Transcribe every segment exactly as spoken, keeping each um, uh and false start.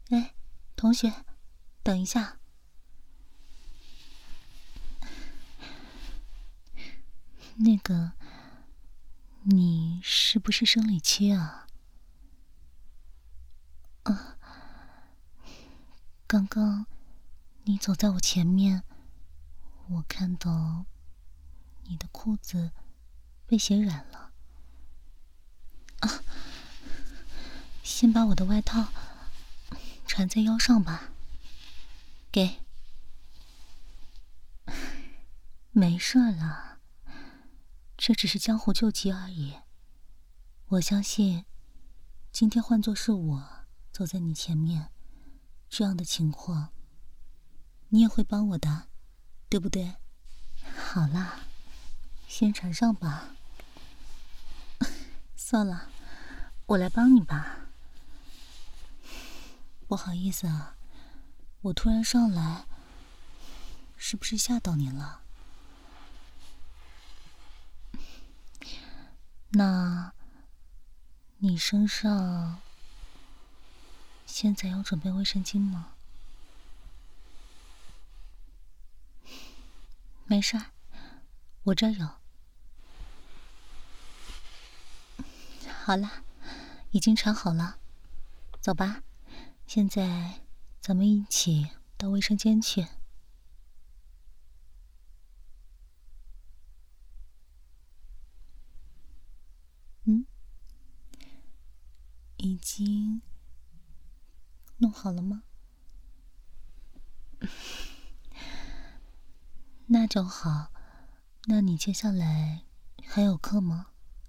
哎，同学，等一下。那个，你是不是生理期啊？啊，刚刚你走在我前面，我看到你的裤子被血染了。啊，先把我的外套缠在腰上吧。给。没事了，这只是江湖救急而已。我相信，今天换作是我走在你前面，这样的情况，你也会帮我的，对不对？好啦，先缠上吧。算了，我来帮你吧。不好意思啊，我突然上来，是不是吓到你了？那你身上现在要准备卫生巾吗？没事儿，我这儿有。好啦，已经缠好了，走吧。现在咱们一起到卫生间去。嗯，已经弄好了吗？那就好。那你接下来还有课吗？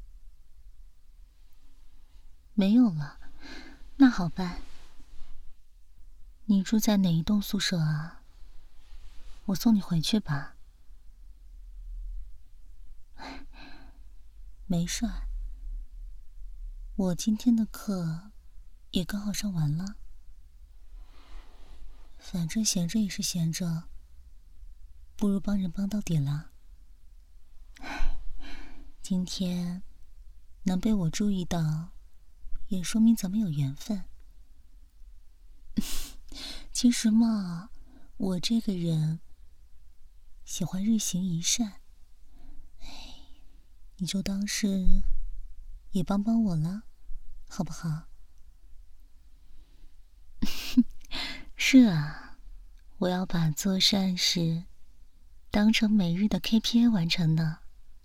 没有了，那好办。你住在哪一栋宿舍啊？我送你回去吧。没事儿，我今天的课也刚好上完了。反正闲着也是闲着，不如帮人帮到底了。今天能被我注意到，也说明咱们有缘分。其实嘛，我这个人喜欢日行一善，哎，你就当是也帮帮我了，好不好？是啊，我要把做善事当成每日的 K P I 完成呢。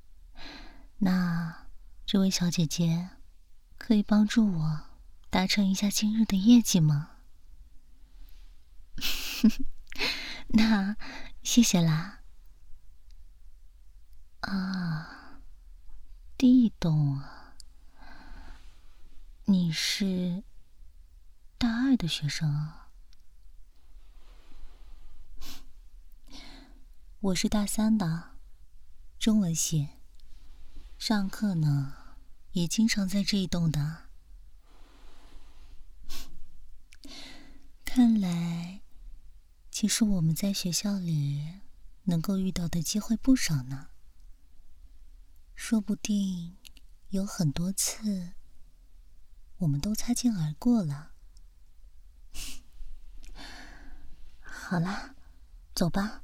那这位小姐姐，可以帮助我达成一下今日的业绩吗？那谢谢啦。啊，地洞啊，你是大二的学生啊？我是大三的，中文系。上课呢，也经常在这一栋的。看来，其实我们在学校里能够遇到的机会不少呢。说不定有很多次，我们都擦肩而过了。好啦，走吧。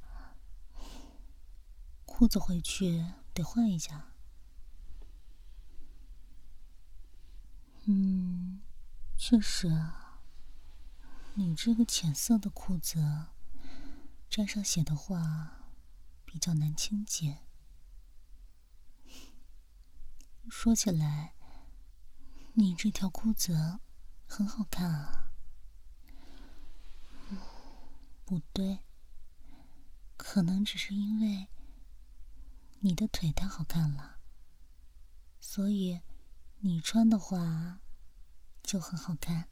裤子回去得换一下。嗯，确实啊，你这个浅色的裤子，沾上血的话，比较难清洁。说起来，你这条裤子很好看啊。不对，可能只是因为你的腿太好看了，所以你穿的话就很好看。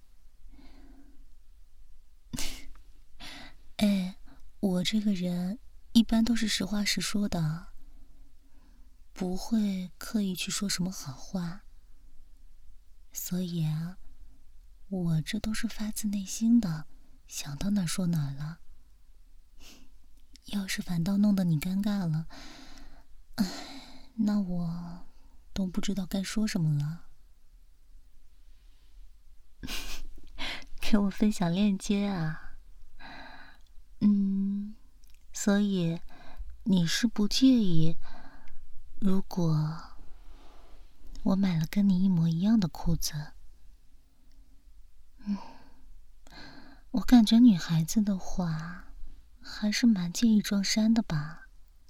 哎，我这个人一般都是实话实说的，不会刻意去说什么好话。所以啊，我这都是发自内心的，想到哪儿说哪儿了。要是反倒弄得你尴尬了，唉，那我都不知道该说什么了。 给我分享链接啊。嗯，所以你是不介意，如果我买了跟你一模一样的裤子？嗯，我感觉女孩子的话，还是蛮介意撞衫的吧。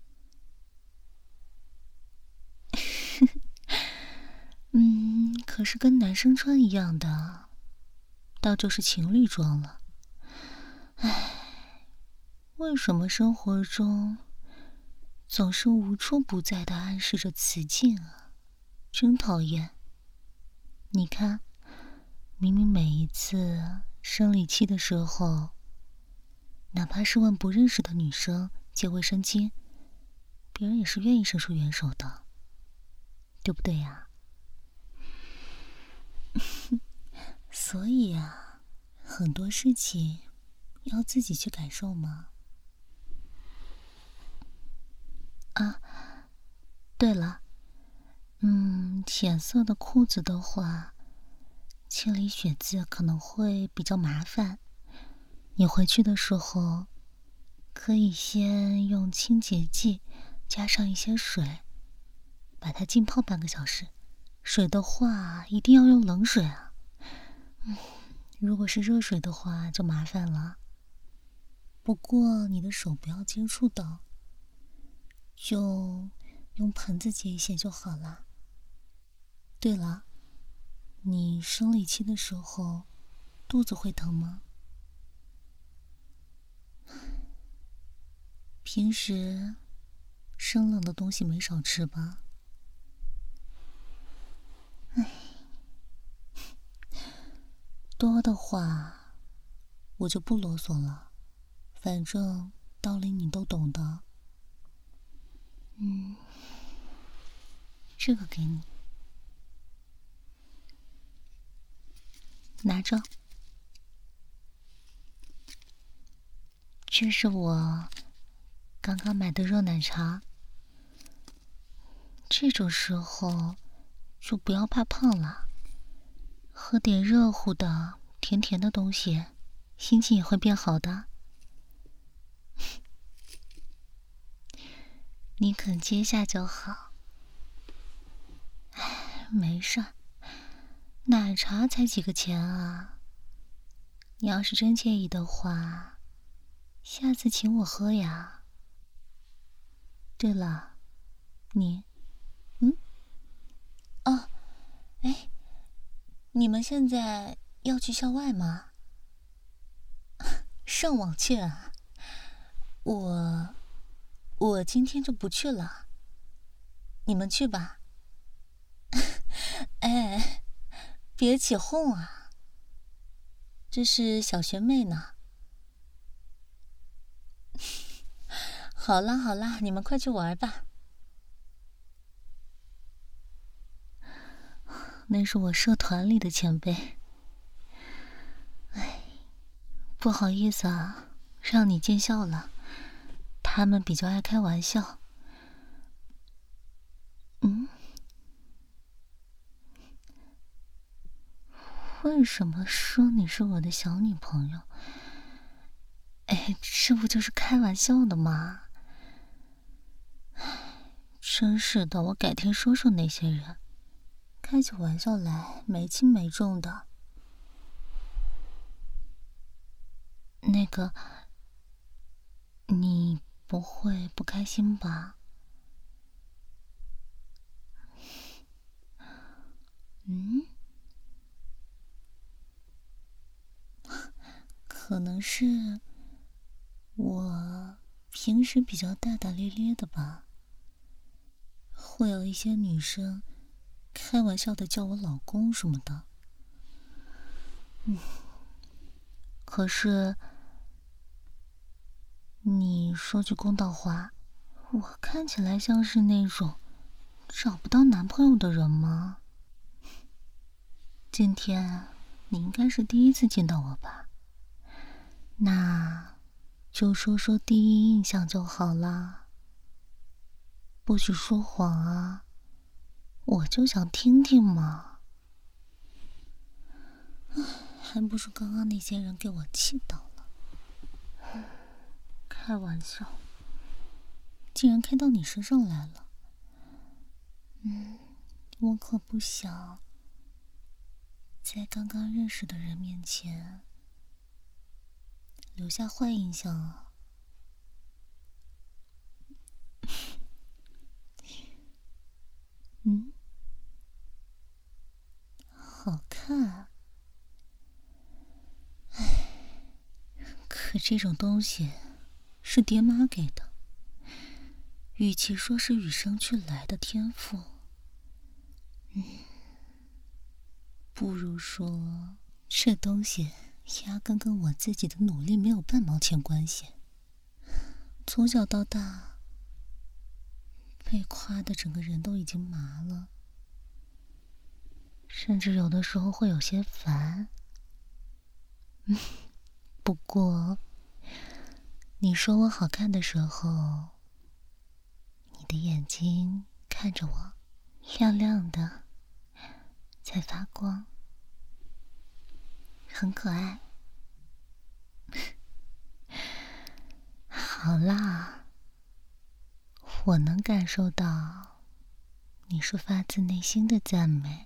嗯，可是跟男生穿一样的，倒就是情侣装了。唉，为什么生活中总是无处不在的暗示着雌竞啊？真讨厌！你看，明明每一次生理期的时候，哪怕是问不认识的女生借卫生巾，别人也是愿意伸出援手的，对不对呀？所以啊，很多事情要自己去感受嘛。啊，对了，嗯，浅色的裤子的话，清理血渍可能会比较麻烦。你回去的时候，可以先用清洁剂加上一些水，把它浸泡半个小时。水的话，一定要用冷水啊。嗯，如果是热水的话，就麻烦了。不过你的手不要接触到，就用盆子接一些就好了。对了，你生理期的时候，肚子会疼吗？平时生冷的东西没少吃吧？唉，多的话我就不啰嗦了，反正道理你都懂的。嗯，这个给你，拿着。这是我刚刚买的热奶茶。这种时候就不要怕胖了，喝点热乎的甜甜的东西，心情也会变好的。你肯接下就好。唉，没事儿，奶茶才几个钱啊。你要是真介意的话，下次请我喝呀。对了，你，嗯，哦，哎，你们现在要去校外吗？上网去啊？我，我今天就不去了。你们去吧。哎，别起哄啊！这是小学妹呢。好啦好啦，你们快去玩吧。那是我社团里的前辈。哎，不好意思啊，让你见笑了。他们比较爱开玩笑。嗯？为什么说你是我的小女朋友？哎，这不就是开玩笑的吗？真是的，我改天说说那些人，开起玩笑来没轻没重的。那个，你不会不开心吧？嗯？可能是我平时比较大大咧咧的吧，会有一些女生开玩笑的叫我老公什么的。嗯，可是你说句公道话，我看起来像是那种找不到男朋友的人吗？今天你应该是第一次见到我吧？那就说说第一印象就好了，不许说谎啊！我就想听听嘛。 还不是刚刚那些人给我气到了。开玩笑，竟然开到你身上来了。嗯，我可不想在刚刚认识的人面前留下坏印象啊。嗯，好看。唉，可这种东西是爹妈给的，与其说是与生俱来的天赋，嗯，不如说这东西压根跟我自己的努力没有半毛钱关系。从小到大，被夸的整个人都已经麻了，甚至有的时候会有些烦。嗯，不过你说我好看的时候，你的眼睛看着我，亮亮的，在发光，很可爱。好啦，我能感受到你是发自内心的赞美，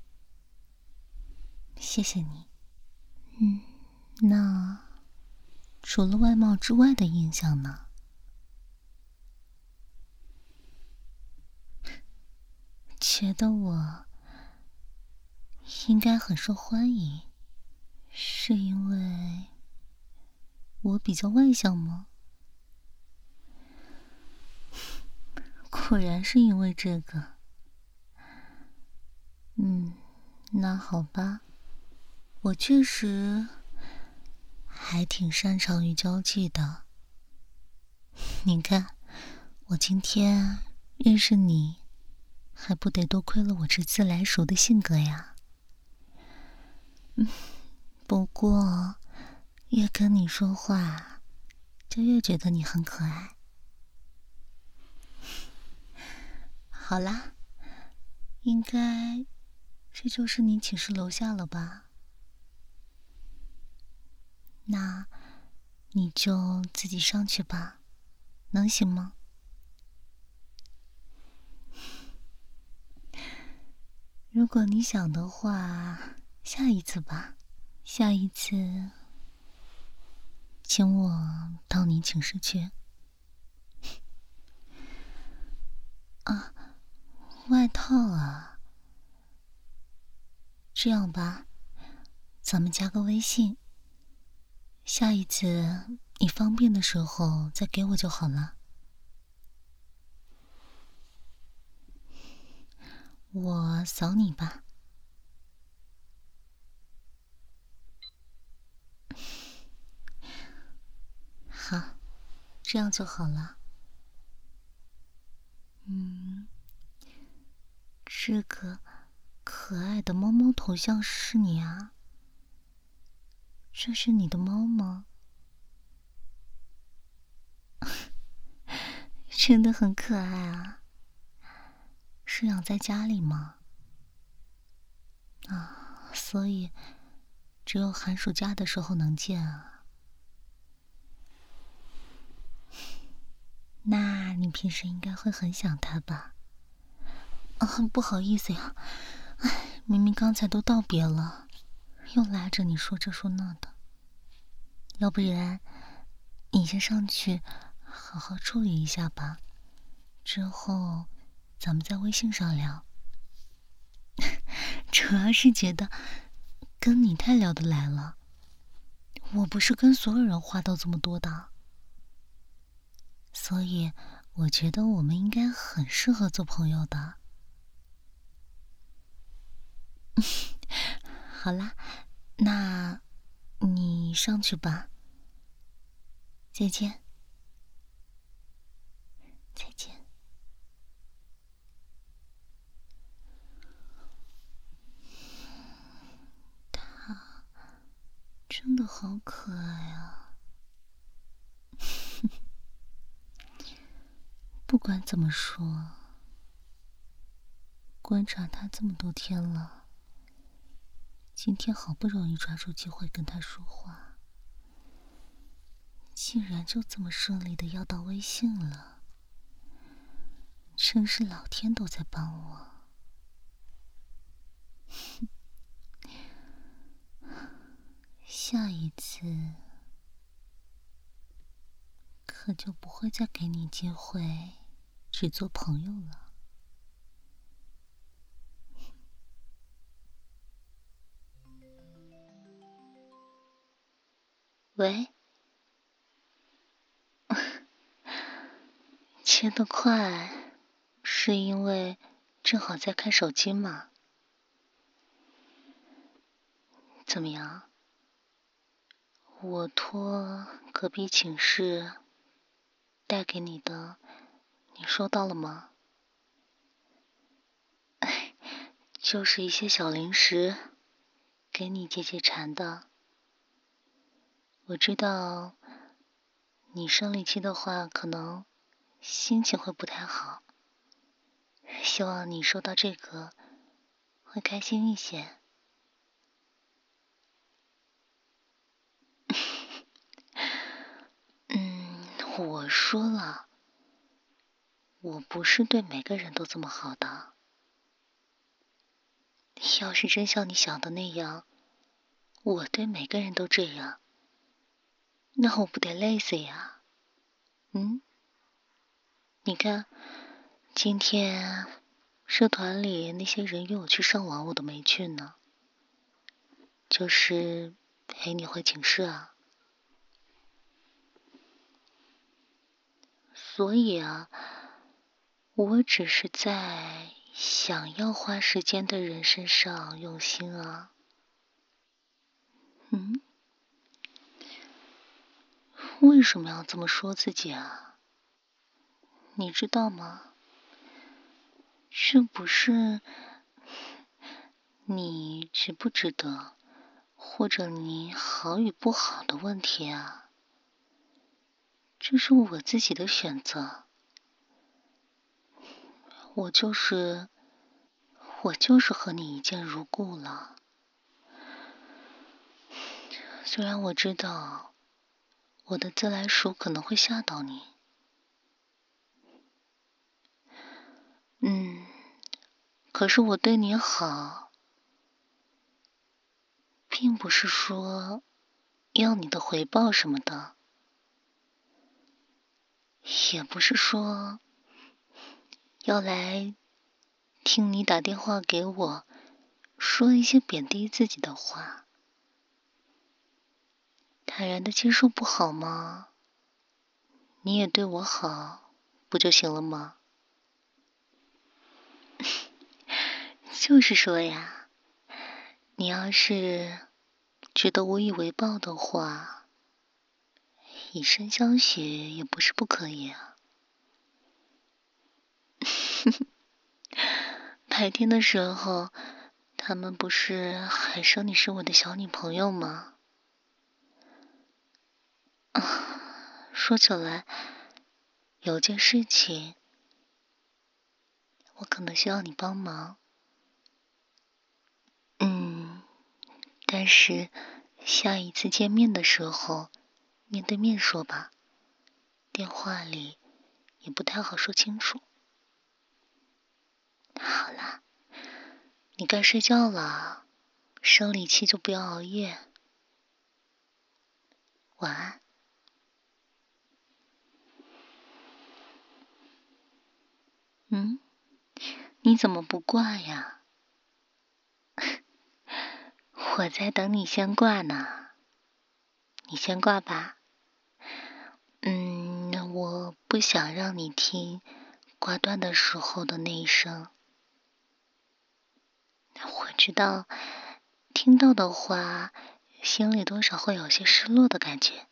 谢谢你。嗯，那除了外貌之外的印象呢？觉得我应该很受欢迎，是因为我比较外向吗？果然是因为这个。嗯，那好吧，我确实还挺擅长于交际的。你看，我今天认识你，还不得多亏了我这自来熟的性格呀。嗯，不过越跟你说话，就越觉得你很可爱。好啦，应该这就是你寝室楼下了吧？那你就自己上去吧，能行吗？如果你想的话，下一次吧，下一次请我到你寝室去。啊，外套啊，这样吧，咱们加个微信，下一次你方便的时候再给我就好了。我扫你吧。好，这样就好了。嗯，这个可爱的猫猫头像是你啊？这是你的猫吗？真的很可爱啊。是养在家里吗？啊，所以只有寒暑假的时候能见啊。那你平时应该会很想它吧？啊，不好意思呀，哎，明明刚才都道别了，又拉着你说这说那的。要不然你先上去好好处理一下吧，之后咱们在微信上聊。主要是觉得跟你太聊得来了，我不是跟所有人话都这么多的，所以我觉得我们应该很适合做朋友的。好啦，那你上去吧。再见。再见。他真的好可爱啊。不管怎么说，观察他这么多天了， 今天好不容易抓住机会跟他说话，竟然就这么顺利的要到微信了，真是老天都在帮我。下一次可就不会再给你机会只做朋友了。喂，切得快，是因为正好在看手机吗？怎么样？我托隔壁寝室带给你的，你收到了吗？哎，就是一些小零食，给你解解馋的。我知道你生理期的话，可能心情会不太好，希望你收到这个会开心一些。嗯，我说了，我不是对每个人都这么好的。要是真像你想的那样，我对每个人都这样，那我不得累死呀？嗯？你看，今天社团里那些人约我去上网，我都没去呢。就是陪你回寝室啊。所以啊，我只是在想要花时间的人身上用心啊。嗯？为什么要这么说自己啊？你知道吗？这不是你值不值得，或者你好与不好的问题啊。这是我自己的选择。我就是，我就是和你一见如故了。虽然我知道我的自来熟可能会吓到你，嗯，可是我对你好，并不是说要你的回报什么的，也不是说要来听你打电话给我，说一些贬低自己的话。坦然的接受不好吗？你也对我好，不就行了吗？就是说呀，你要是觉得无以为报的话，以身相许也不是不可以啊。白天的时候，他们不是还说你是我的小女朋友吗？啊，说起来，有件事情，我可能需要你帮忙。嗯，但是下一次见面的时候，面对面说吧，电话里也不太好说清楚。好啦，你该睡觉了，生理期就不要熬夜。晚安。嗯？你怎么不挂呀？我在等你先挂呢。你先挂吧。嗯，我不想让你听挂断的时候的那一声。我知道，听到的话，心里多少会有些失落的感觉。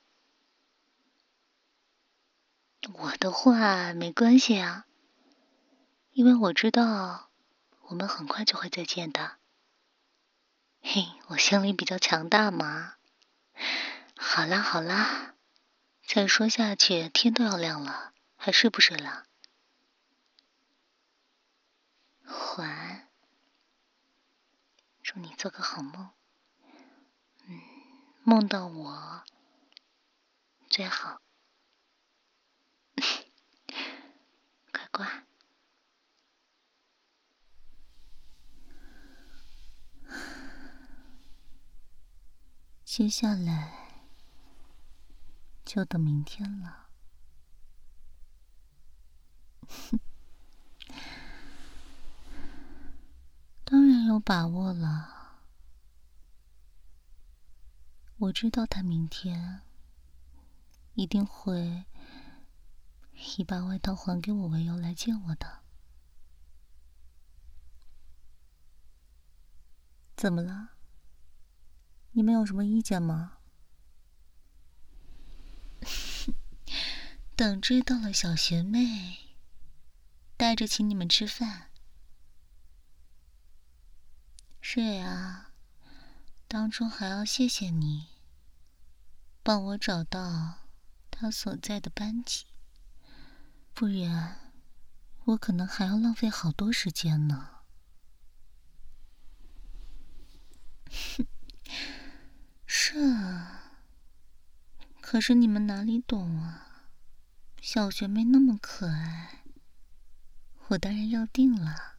我的话没关系啊，因为我知道我们很快就会再见的。嘿，我心里比较强大嘛。好啦好啦，再说下去天都要亮了，还睡不睡了？晚安，祝你做个好梦。 梦到我最好。快挂。接下来就等明天了。当然有把握了。我知道他明天一定会以把外套还给我为由来见我的。怎么了？你们有什么意见吗？等追到了小学妹，带着请你们吃饭。是呀，当初还要谢谢你，帮我找到他所在的班级，不然我可能还要浪费好多时间呢。是啊，可是你们哪里懂啊？小学妹那么可爱，我当然要定了。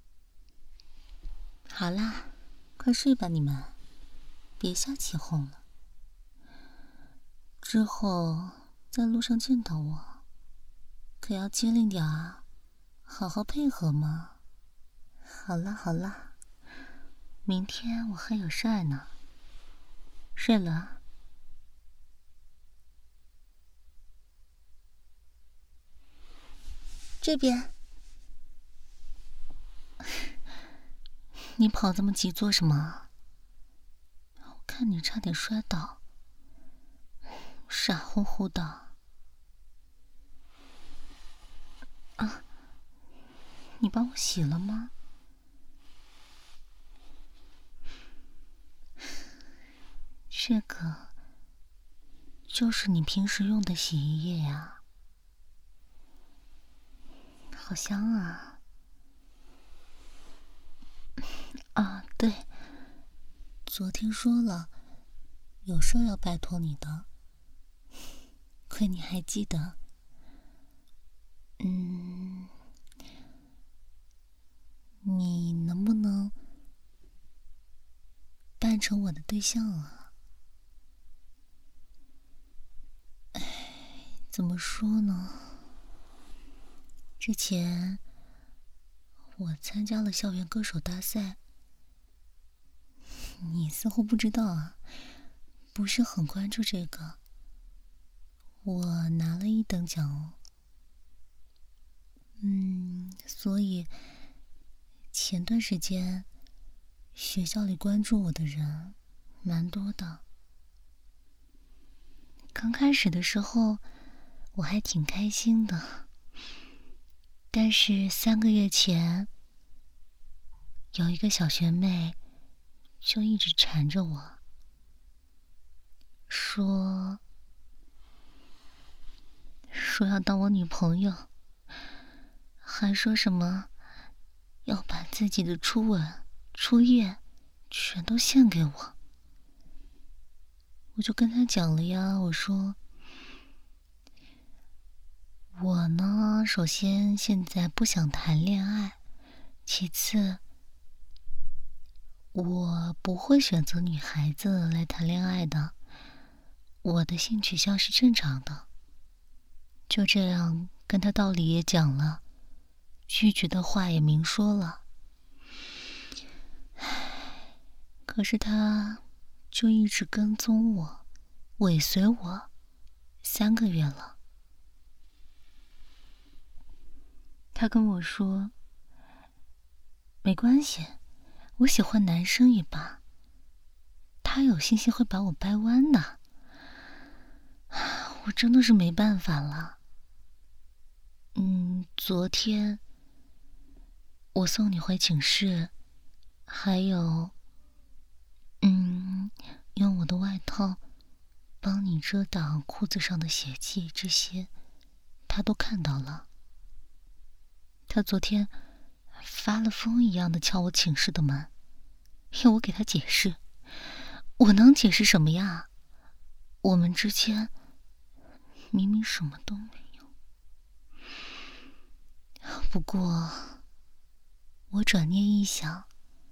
好啦，快睡吧你们，别瞎起哄了。之后在路上见到我，可要机灵点啊，好好配合嘛。好啦好啦，明天我还有事儿呢。睡了。这边。你跑这么急做什么？我看你差点摔倒，傻乎乎的。啊，你帮我洗了吗？这个就是你平时用的洗衣液呀，好香啊！啊，对，昨天说了，有事要拜托你的，亏你还记得。嗯，你能不能扮成我的对象啊？哎，怎么说呢？之前我参加了校园歌手大赛，你似乎不知道啊，不是很关注这个。我拿了一等奖哦。嗯，所以前段时间学校里关注我的人蛮多的。刚开始的时候我还挺开心的，但是三个月前有一个小学妹就一直缠着我，说说要当我女朋友，还说什么要把自己的初吻、初夜全都献给我。我就跟他讲了呀，我说我呢，首先现在不想谈恋爱，其次我不会选择女孩子来谈恋爱的，我的性取向是正常的。就这样跟他道理也讲了，拒绝的话也明说了。可是他就一直跟踪我，尾随我三个月了。他跟我说没关系，我喜欢男生一把，他有信心会把我掰弯的。我真的是没办法了。嗯，昨天我送你回寝室，还有嗯，用我的外套帮你遮挡裤子上的血迹，这些他都看到了。他昨天发了疯一样的敲我寝室的门，要我给他解释。我能解释什么呀？ 我们之间明明什么都没有。不过，我转念一想，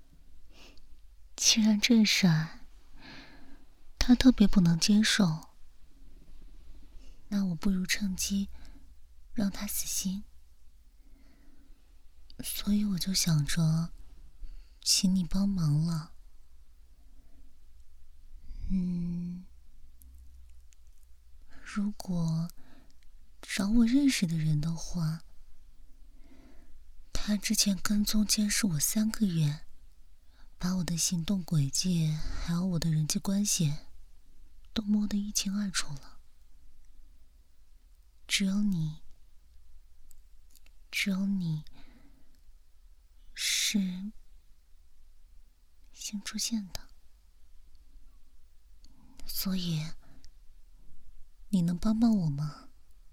既然这事儿他特别不能接受，那我不如趁机让他死心。所以我就想着请你帮忙了。嗯，如果找我认识的人的话，他之前跟踪监视我三个月，把我的行动轨迹还有我的人际关系都摸得一清二楚了。只有你，只有你是先出现的，所以你能帮帮我吗？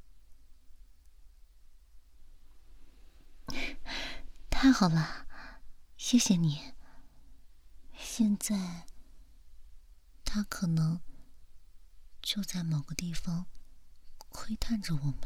太好了，谢谢你。现在他可能就在某个地方窥探着我们，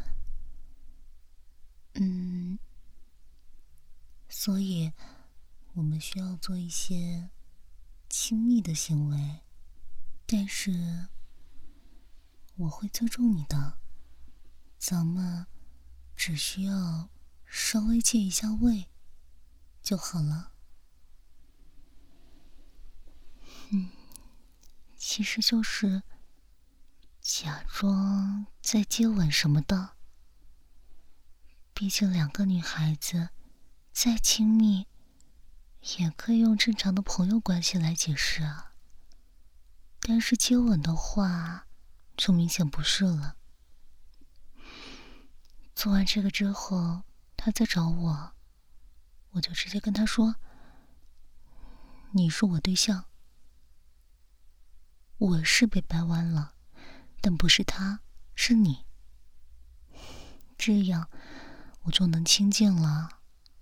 嗯，所以我们需要做一些亲密的行为，但是我会尊重你的，咱们只需要稍微借一下位就好了。嗯，其实就是假装在接吻什么的。毕竟两个女孩子再亲密，也可以用正常的朋友关系来解释啊。但是接吻的话，就明显不是了。做完这个之后，他再找我，我就直接跟他说：“你是我对象，我是被掰弯了，但不是他，是你。”这样我就能清静了。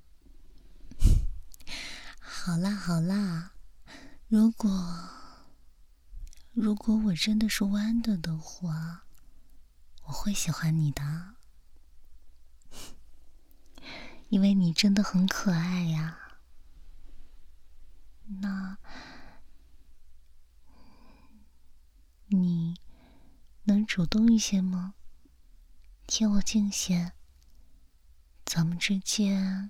好啦好啦，如果如果我真的是弯的的话，我会喜欢你的，因为你真的很可爱呀。那你能主动一些吗？贴我近些，咱们之间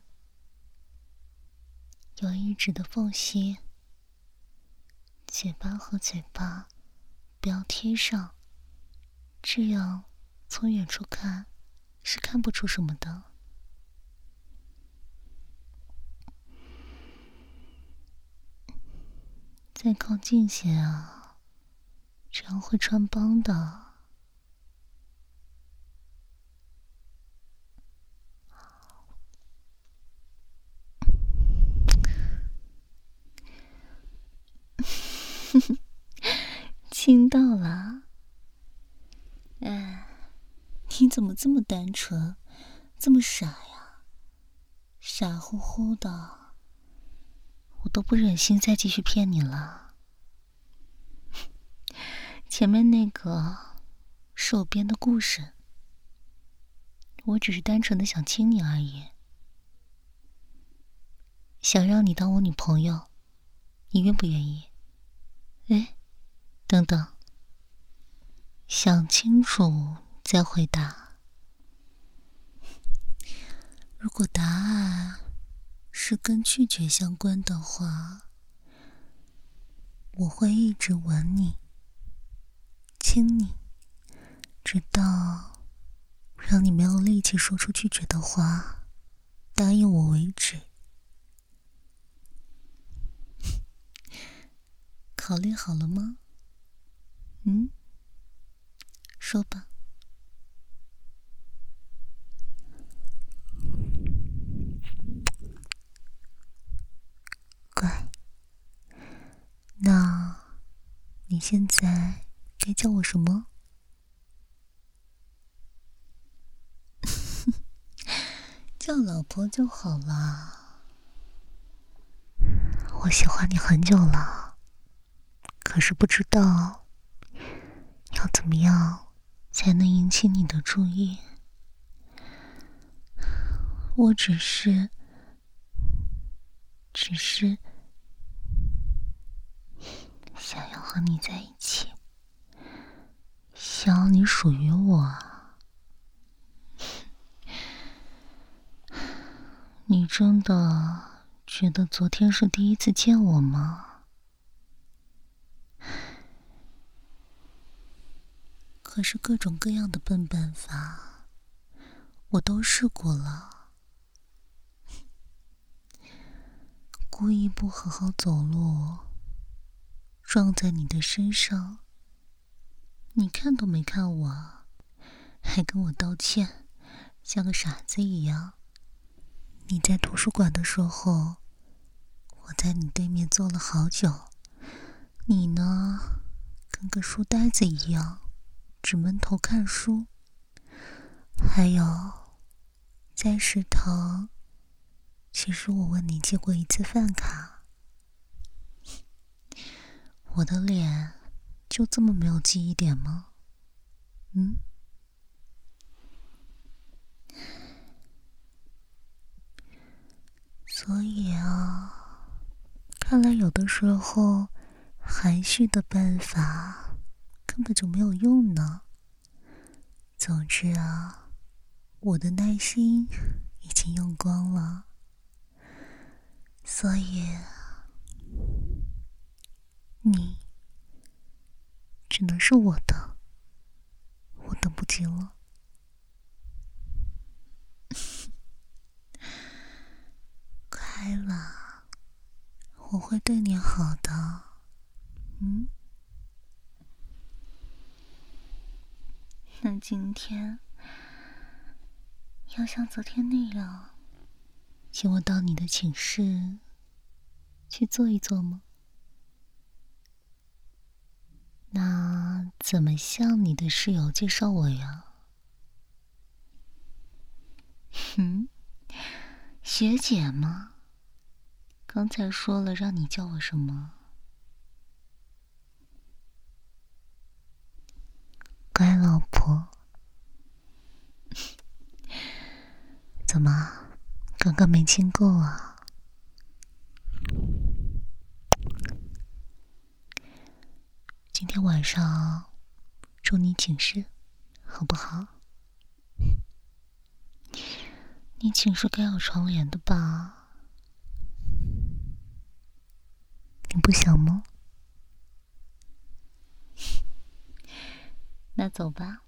有一指的缝隙，嘴巴和嘴巴不要贴上，这样从远处看是看不出什么的。再靠近些啊，这样会穿帮的。亲到了。哎，你怎么这么单纯，这么傻呀？傻乎乎的，我都不忍心再继续骗你了。前面那个是我编的故事，我只是单纯的想亲你而已，想让你当我女朋友，你愿不愿意？哎，等等，想清楚再回答。如果答案是跟拒绝相关的话，我会一直吻你，亲你，直到让你没有力气说出拒绝的话，答应我为止。考虑好了吗？嗯，说吧。乖，那你现在该叫我什么？叫老婆就好了。我喜欢你很久了，可是不知道要怎么样才能引起你的注意？我只是，只是想要和你在一起，想要你属于我。你真的觉得昨天是第一次见我吗？可是各种各样的笨办法，我都试过了。故意不好好走路，撞在你的身上，你看都没看我，还跟我道歉，像个傻子一样。你在图书馆的时候，我在你对面坐了好久，你呢，跟个书呆子一样，只闷头看书。还有，在食堂，其实我问你借过一次饭卡，我的脸就这么没有记忆点吗？嗯？所以啊，看来有的时候含蓄的办法根本就没有用呢。总之啊，我的耐心已经用光了，所以你只能是我的，我等不及了。快了，我会对你好的。嗯？那今天要像昨天那样，请我到你的寝室去坐一坐吗？那怎么向你的室友介绍我呀？哼，学姐吗？刚才说了让你叫我什么？乖老婆。怎么，刚刚没亲够啊？今天晚上住你寝室，好不好？你寝室该有窗帘的吧？你不想吗？那走吧。